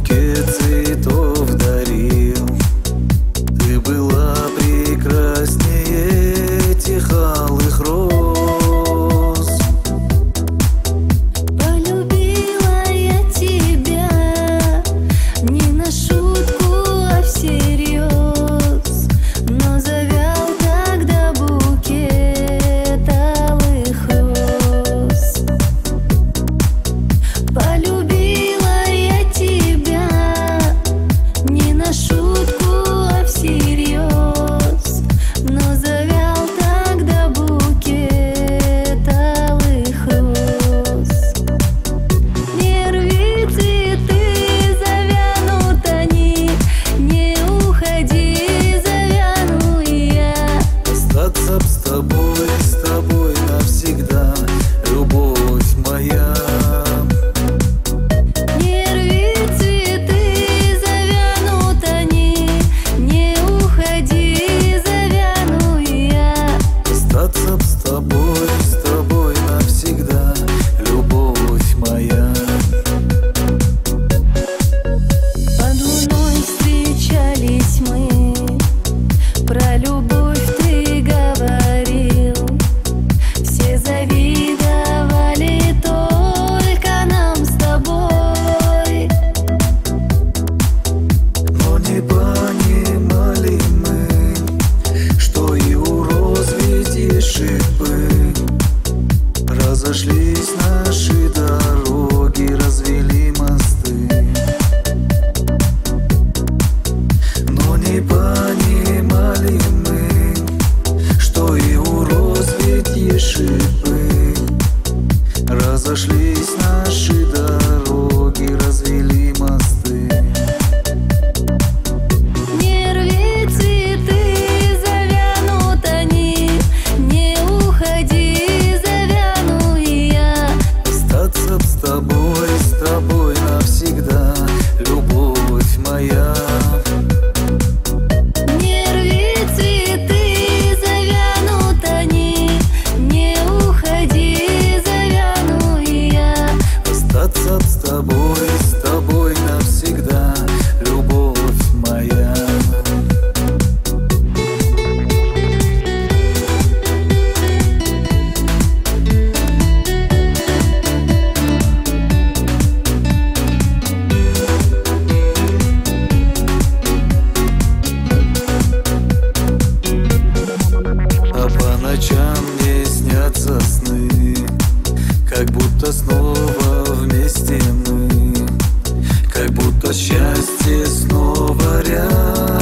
букет цветов дарил. Ты была прекраснее этих алых роз. Полюбила я тебя не на шутку, а всерьез, но завял тогда букет алых роз. Полюбила я тебя не на шутку, а всерьез, но завял тогда букет алых роз. Не рви цветы, завянут они, не уходи, завяну и я. Остаться б с тобой навсегда, любовь моя. Не рви цветы, завянут они, не уходи, завяну и я. Остаться б с тобой навсегда, любовь моя. Под луной встречались мы, про любовь ты говорил. Все завидовали только нам с тобой. Но не понимали мы, что и у роз ведь есть шипы. Разошлись наши дороги, развели мосты. Но не понимали мы, что и у роз ведь есть шипы. Разошлись наши дороги, развели мосты. Не рви цветы, завянут они, не уходи, завяну и я. Остаться б с тобой навсегда, любовь моя. Не рви цветы, завянут они, не уходи, завяну и я. Остаться б с тобой навсегда, любовь моя. А по ночам мне снятся сны, как будто снова вместе мы, как будто счастье снова рядом.